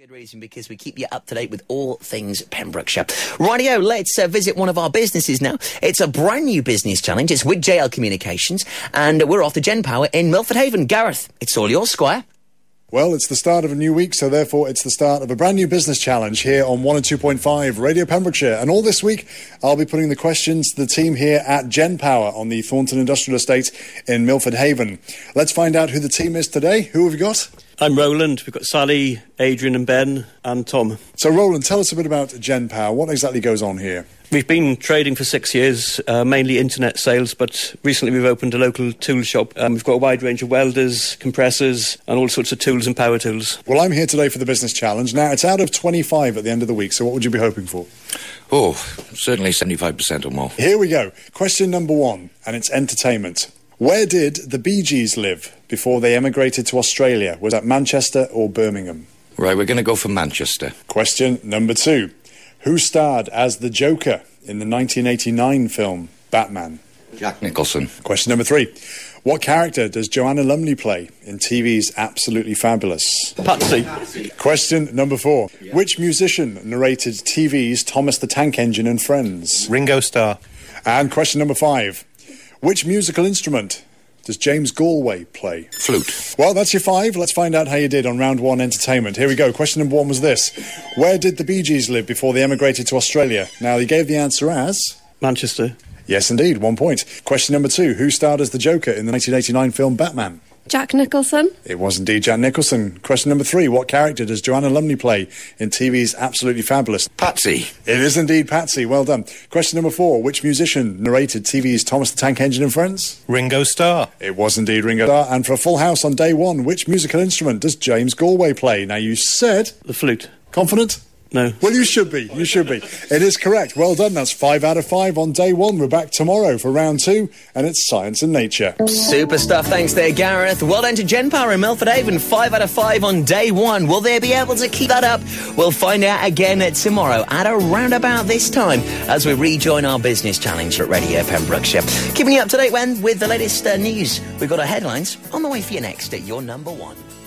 Good reason, because we keep you up to date with all things Pembrokeshire. Rightio, let's visit one of our businesses now. It's a brand new business challenge. It's with JL Communications, and we're off to Gen Power in Milford Haven. Gareth, it's all yours, Squire. Well, it's the start of a new week, so therefore it's the start of a brand new business challenge here on 102.5 Radio Pembrokeshire. And all this week, I'll be putting the questions to the team here at Gen Power on the Thornton Industrial Estate in Milford Haven. Let's find out who the team is today. Who have you got? I'm Roland. We've got Sally, Adrian and Ben and Tom. So, Roland, tell us a bit about Gen Power. What exactly goes on here? We've been trading for 6 years, mainly internet sales, but recently we've opened a local tool shop. We've got a wide range of welders, compressors and all sorts of tools and power tools. Well, I'm here today for the business challenge. Now, it's out of 25 at the end of the week, so what would you be hoping for? Oh, certainly 75% or more. Here we go. Question number one, and it's entertainment. Where did the Bee Gees live before they emigrated to Australia? Was that Manchester or Birmingham? Right, we're going to go for Manchester. Question number two. Who starred as the Joker in the 1989 film Batman? Jack Nicholson. Question number three. What character does Joanna Lumley play in TV's Absolutely Fabulous? Patsy. Question number four. Which musician narrated TV's Thomas the Tank Engine and Friends? Ringo Starr. And question number five. Which musical instrument does James Galway play? Flute. Well, that's your five. Let's find out how you did on round one entertainment. Here we go. Question number one was this. Where did the Bee Gees live before they emigrated to Australia? Now, you gave the answer as... Manchester. Yes, indeed. 1 point. Question number two. Who starred as the Joker in the 1989 film Batman? Jack Nicholson. It was indeed Jack Nicholson. Question number three. What character does Joanna Lumley play in TV's Absolutely Fabulous? Patsy. It is indeed Patsy. Well done. Question number four. Which musician narrated TV's Thomas the Tank Engine and Friends? Ringo Starr. It was indeed Ringo Starr. And for a full house on day one, which musical instrument does James Galway play? Now, you said... The flute. Confident? No. Well, you should be. You should be. It is correct. Well done. That's 5 out of 5 on day one. We're back tomorrow for round two, and it's Science and Nature. Super stuff. Thanks there, Gareth. Well done to Gen Power in Milford Haven. 5 out of 5 on day one. Will they be able to keep that up? We'll find out again tomorrow at around about this time as we rejoin our business challenge at Radio Pembrokeshire. Keeping you up to date with the latest news. We've got our headlines on the way for you next at your number one.